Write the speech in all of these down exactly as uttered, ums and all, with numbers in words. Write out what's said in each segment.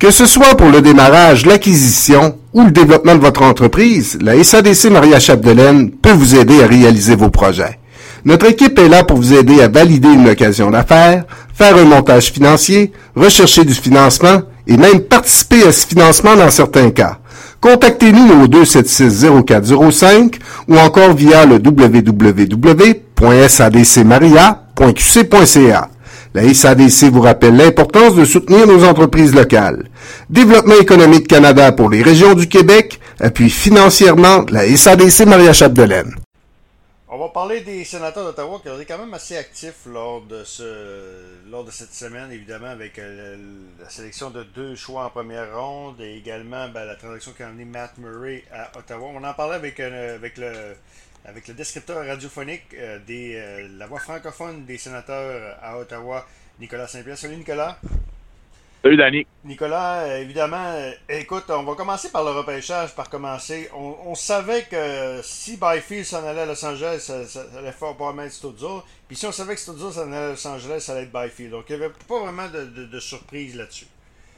Que ce soit pour le démarrage, l'acquisition ou le développement de votre entreprise, la S A D C Maria Chapdelaine peut vous aider à réaliser vos projets. Notre équipe est là pour vous aider à valider une occasion d'affaires, faire un montage financier, rechercher du financement et même participer à ce financement dans certains cas. Contactez-nous au deux sept six zéro quatre zéro cinq ou encore via le w w w point s a d c maria point q c point c a. La S A D C vous rappelle l'importance de soutenir nos entreprises locales. Développement économique Canada pour les régions du Québec appuie financièrement la S A D C Maria Chapdelaine. On va parler des sénateurs d'Ottawa qui ont été quand même assez actifs lors de ce lors de cette semaine, évidemment, avec euh, la sélection de deux choix en première ronde et également ben, la transaction qu'a amené Matt Murray à Ottawa. On en parlait avec, euh, avec le avec le descripteur radiophonique euh, des euh, la voix francophone des sénateurs à Ottawa, Nicolas Saint-Pierre. Salut Nicolas. Salut Danny. Nicolas, euh, évidemment, euh, écoute, on va commencer par le repêchage, par commencer. On, on savait que si Byfield s'en allait à Los Angeles, ça, ça, ça allait fort probablement être Stützle. Puis si on savait que Stützle s'en allait à Los Angeles, ça allait être Byfield. Donc il n'y avait pas vraiment de, de, de surprise là-dessus.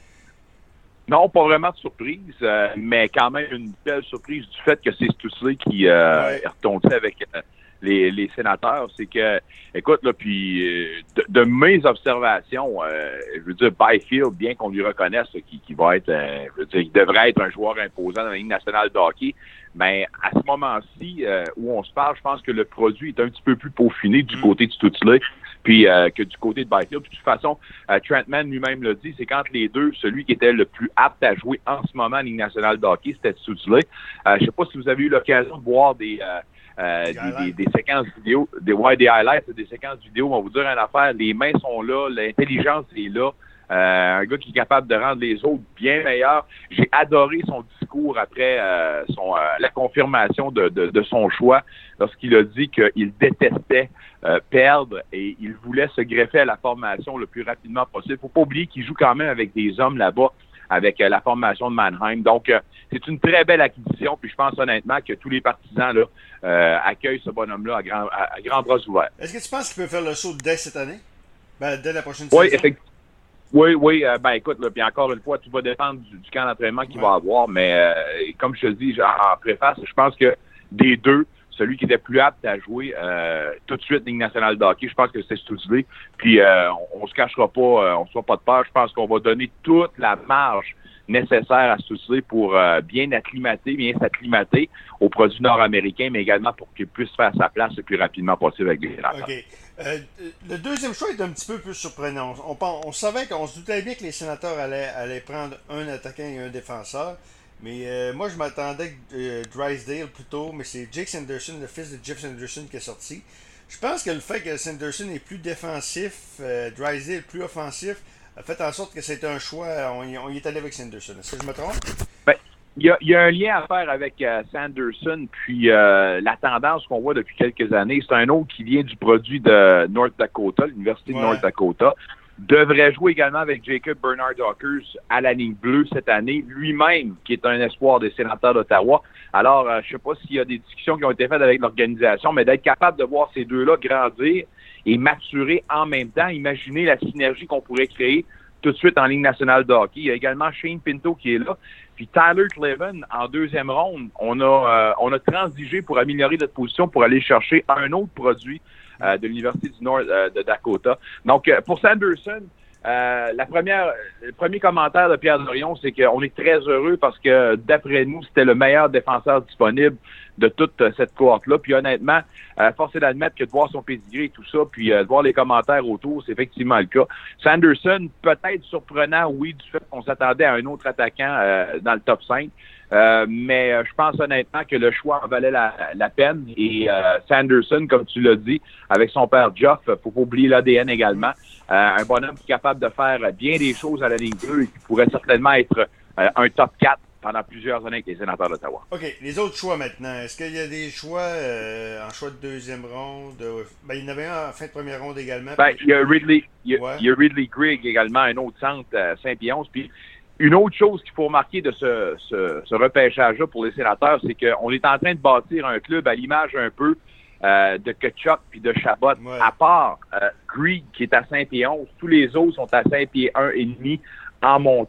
Non, pas vraiment de surprise, euh, mais quand même une belle surprise du fait que c'est Stützle qui euh, Ouais. est retombé avec euh, les, les sénateurs. C'est que, écoute, là, puis euh, de, de mes observations, euh, je veux dire, Byfield, bien qu'on lui reconnaisse là, qu'il, qu'il va être, euh, je veux dire, il devrait être un joueur imposant dans la Ligue nationale de hockey, mais à ce moment-ci euh, où on se parle, je pense que le produit est un petit peu plus peaufiné du Mm. côté de Stützle. Puis euh, que du côté de Byfield. Puis de toute façon, euh, Trentman lui-même l'a dit, c'est quand les deux, celui qui était le plus apte à jouer en ce moment en Ligue nationale de hockey, c'était Stützle. Euh, je ne sais pas si vous avez eu l'occasion de voir des, euh, euh, des, des, des séquences vidéo, des, ouais, des highlights, des séquences vidéo. On va vous dire une affaire, les mains sont là, l'intelligence est là. Euh, un gars qui est capable de rendre les autres bien meilleurs. J'ai adoré son discours après euh, son, euh, la confirmation de, de, de son choix lorsqu'il a dit qu'il détestait euh, perdre et il voulait se greffer à la formation le plus rapidement possible. Faut pas oublier qu'il joue quand même avec des hommes là-bas, avec euh, la formation de Mannheim. Donc, euh, c'est une très belle acquisition. Puis je pense honnêtement que tous les partisans là euh, accueillent ce bonhomme-là à, grand, à, à grands bras ouverts. Est-ce que tu penses qu'il peut faire le saut dès cette année? Ben, dès la prochaine Oui, saison? effectivement. Oui, oui, euh, ben écoute, là, puis encore une fois, tout va dépendre du, du camp d'entraînement qu'il Ouais. va avoir, mais euh, comme je te dis, genre, en préface, je pense que des deux, celui qui était plus apte à jouer euh, tout de suite Ligue nationale de hockey, je pense que c'est Stützle. Puis euh, on, on se cachera pas, euh, on se fera pas de peur. Je pense qu'on va donner toute la marge nécessaire à Stützle pour euh, bien acclimater, bien s'acclimater aux produits nord-américains, mais également pour qu'il puisse faire sa place le plus rapidement possible avec les sénateurs. OK. Euh, le deuxième choix est un petit peu plus surprenant. On, on, on savait qu'on se doutait bien que les sénateurs allaient, allaient prendre un attaquant et un défenseur. Mais euh, moi, je m'attendais que euh, Drysdale plutôt, mais c'est Jake Sanderson, le fils de Jeff Sanderson, qui est sorti. Je pense que le fait que Sanderson est plus défensif, euh, Drysdale plus offensif, a fait en sorte que c'était un choix. On y, on y est allé avec Sanderson. Est-ce que je me trompe? Ben, il y a, il y a un lien à faire avec euh, Sanderson, puis euh, la tendance qu'on voit depuis quelques années, c'est un autre qui vient du produit de North Dakota, l'Université Ouais. de North Dakota, devrait jouer également avec Jacob Bernard Dockers à la ligne bleue cette année, lui-même qui est un espoir des sénateurs d'Ottawa. Alors, euh, je sais pas s'il y a des discussions qui ont été faites avec l'organisation, mais d'être capable de voir ces deux-là grandir et maturer en même temps, imaginez la synergie qu'on pourrait créer tout de suite en Ligue nationale de hockey. Il y a également Shane Pinto qui est là. Puis Tyler Cleven, en deuxième ronde, on a euh, on a transigé pour améliorer notre position pour aller chercher un autre produit euh, de l'Université du Nord euh, de Dakota. Donc, euh, pour Sanderson, euh, la première, le premier commentaire de Pierre Dorion, c'est qu'on est très heureux parce que, d'après nous, c'était le meilleur défenseur disponible de toute euh, cette cohorte-là. Puis honnêtement, euh, force est d'admettre que de voir son pédigré et tout ça, puis euh, de voir les commentaires autour, c'est effectivement le cas. Sanderson, peut-être surprenant, oui, du fait qu'on s'attendait à un autre attaquant euh, dans le top cinq. Euh, mais euh, je pense honnêtement que le choix en valait la, la peine. Et euh, Sanderson, comme tu l'as dit, avec son père Geoff, faut pas oublier l'A D N également. Euh, un bonhomme qui est capable de faire bien des choses à la ligne bleue et qui pourrait certainement être euh, un top quatre pendant plusieurs années avec les sénateurs d'Ottawa. OK. Les autres choix maintenant. Est-ce qu'il y a des choix euh, en choix de deuxième ronde? Euh, ben, il y en avait un en fin de première ronde également. Ben, il y a Ridley, il y a, Ouais. il y a Ridley Grigg également, un autre centre euh, Saint-Pierre. Puis une autre chose qu'il faut remarquer de ce, ce, ce repêchage-là pour les sénateurs, c'est qu'on est en train de bâtir un club à l'image un peu euh, de Tkachuk puis de Chabot. Ouais. À part euh, Grigg qui est à cinq pieds onze, tous les autres sont à cinq pieds un et demi en montant.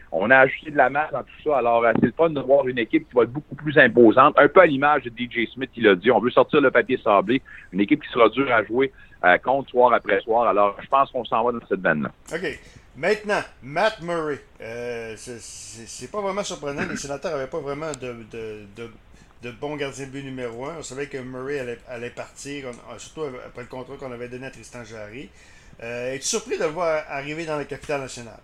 On a ajouté de la masse dans tout ça. Alors, euh, c'est le fun de voir une équipe qui va être beaucoup plus imposante. Un peu à l'image de D J Smith, il a dit. On veut sortir le papier sablé. Une équipe qui sera dure à jouer euh, contre soir après soir. Alors, je pense qu'on s'en va dans cette veine-là. OK. Maintenant, Matt Murray. Euh, c'est, c'est, c'est pas vraiment surprenant. Les Sénateurs n'avaient pas vraiment de, de, de, de bon gardien de but numéro un. On savait que Murray allait, allait partir, on, surtout après le contrat qu'on avait donné à Tristan Jarry. Euh, es-tu surpris de le voir arriver dans la capitale nationale?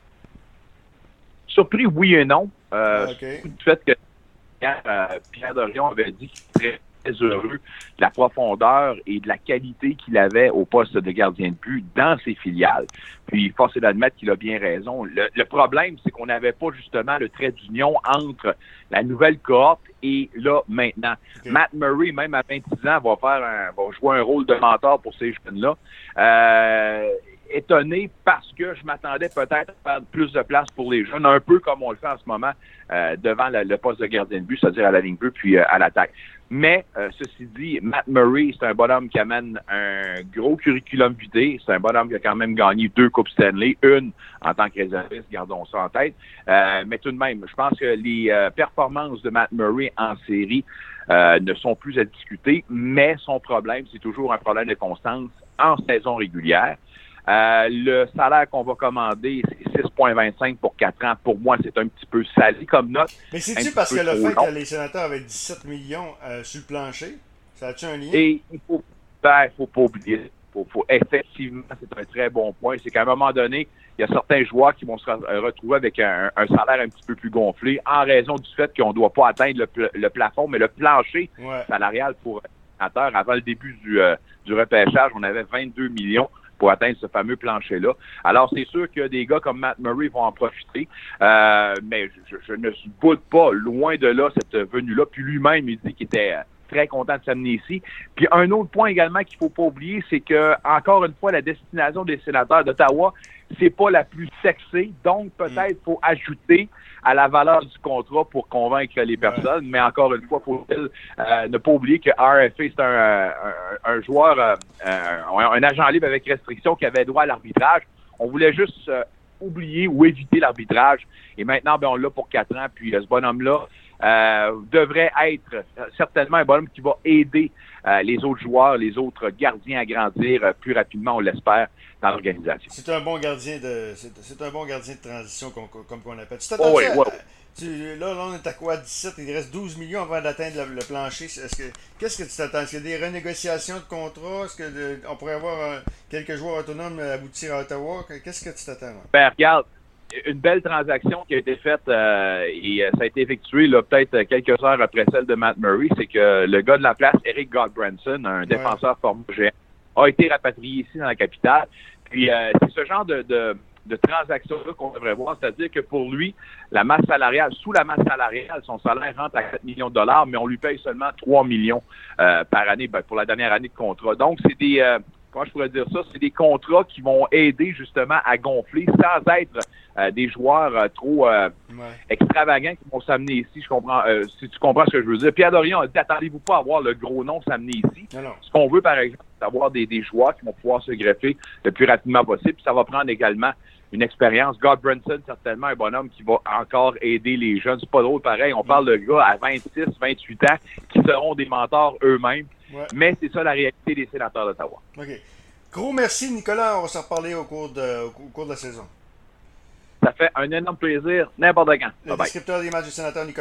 Surpris, oui et non. Euh, okay. Du fait que euh, Pierre Dorion avait dit qu'il serait très heureux de la profondeur et de la qualité qu'il avait au poste de gardien de but dans ses filiales. Puis, force est d'admettre qu'il a bien raison. Le, le problème, c'est qu'on n'avait pas justement le trait d'union entre la nouvelle cohorte et là, maintenant. Okay. Matt Murray, même à vingt-six ans, va faire un, va jouer un rôle de mentor pour ces jeunes-là. Euh, étonné parce que je m'attendais peut-être à faire plus de place pour les jeunes, un peu comme on le fait en ce moment euh, devant le, le poste de gardien de but, c'est-à-dire à la ligne bleue puis euh, à l'attaque. Mais, euh, ceci dit, Matt Murray, c'est un bonhomme qui amène un gros curriculum vitae. C'est un bonhomme qui a quand même gagné deux Coupes Stanley, une en tant que réserviste, gardons ça en tête. Euh, mais tout de même, je pense que les euh, performances de Matt Murray en série euh, ne sont plus à discuter, mais son problème, c'est toujours un problème de constance en saison régulière. Euh, le salaire qu'on va commander, c'est six virgule vingt-cinq pour quatre ans. Pour moi, c'est un petit peu salé comme note. Mais c'est-tu parce que le fait long. que les Sénateurs avaient dix-sept millions euh, sur le plancher? Ça a-tu un lien? Et il faut, ben, faut pas oublier. Faut, faut, effectivement, c'est un très bon point. C'est qu'à un moment donné, il y a certains joueurs qui vont se retrouver avec un, un salaire un petit peu plus gonflé en raison du fait qu'on ne doit pas atteindre le, pl- le plafond, mais le plancher ouais. salarial pour les Sénateurs. Avant le début du, euh, du repêchage, on avait vingt-deux millions pour atteindre ce fameux plancher-là. Alors, c'est sûr que des gars comme Matt Murray vont en profiter, euh, mais je, je ne boude pas, loin de là, cette venue-là. Puis lui-même, il dit qu'il était très content de s'amener ici. Puis un autre point également qu'il faut pas oublier, c'est que, encore une fois, la destination des Sénateurs d'Ottawa, c'est pas la plus sexée, donc peut-être faut ajouter à la valeur du contrat pour convaincre les personnes, ouais. mais encore une fois, faut-il euh, ne pas oublier que R F A, c'est un, un, un joueur, euh, un, un agent libre avec restriction qui avait droit à l'arbitrage. On voulait juste euh, oublier ou éviter l'arbitrage, et maintenant, ben, on l'a pour quatre ans, puis euh, ce bonhomme-là euh, devrait être euh, certainement un bonhomme qui va aider euh, les autres joueurs, les autres gardiens à grandir euh, plus rapidement, on l'espère, dans l'organisation. C'est un bon gardien de c'est, c'est un bon gardien de transition comme, comme on appelle. Tu oh, oui, à, oui. Tu, là, là, on est à quoi? dix-sept, il reste douze millions avant d'atteindre le, le plancher. Est-ce que, qu'est-ce que tu t'attends? Est-ce qu'il y a des renégociations de contrats? Est-ce qu'on pourrait avoir euh, quelques joueurs autonomes aboutir à Ottawa? Qu'est-ce que tu t'attends? Là? Ben, regarde, une belle transaction qui a été faite euh, et euh, ça a été effectué là, peut-être quelques heures après celle de Matt Murray, c'est que le gars de la place, Eric Godbranson, un ouais. défenseur formé géant, a été rapatrié ici dans la capitale. Puis euh, c'est ce genre de, de, de transaction-là qu'on devrait voir, c'est-à-dire que pour lui, la masse salariale, sous la masse salariale, son salaire rentre à quatre millions de dollars, mais on lui paye seulement trois millions euh, par année ben, pour la dernière année de contrat. Donc, c'est des, euh, comment je pourrais dire ça, c'est des contrats qui vont aider justement à gonfler sans être euh, des joueurs euh, trop euh, ouais. extravagants qui vont s'amener ici. Je comprends, euh, si tu comprends ce que je veux dire. Pierre Dorion a dit, attendez-vous pas à voir le gros nom s'amener ici. Non, non. Ce qu'on veut, par exemple, c'est avoir des, des joueurs qui vont pouvoir se greffer le plus rapidement possible. Puis ça va prendre également une expérience. Godbranson, certainement un bonhomme qui va encore aider les jeunes. C'est pas drôle pareil. On parle de gars à vingt-six, vingt-huit ans qui seront des mentors eux-mêmes. Ouais. Mais c'est ça la réalité des Sénateurs d'Ottawa. OK. Gros merci, Nicolas. On va s'en reparler au cours de, au cours de la saison. Ça fait un énorme plaisir, n'importe quand. Le descripteur des matchs du Sénateur, Nicolas.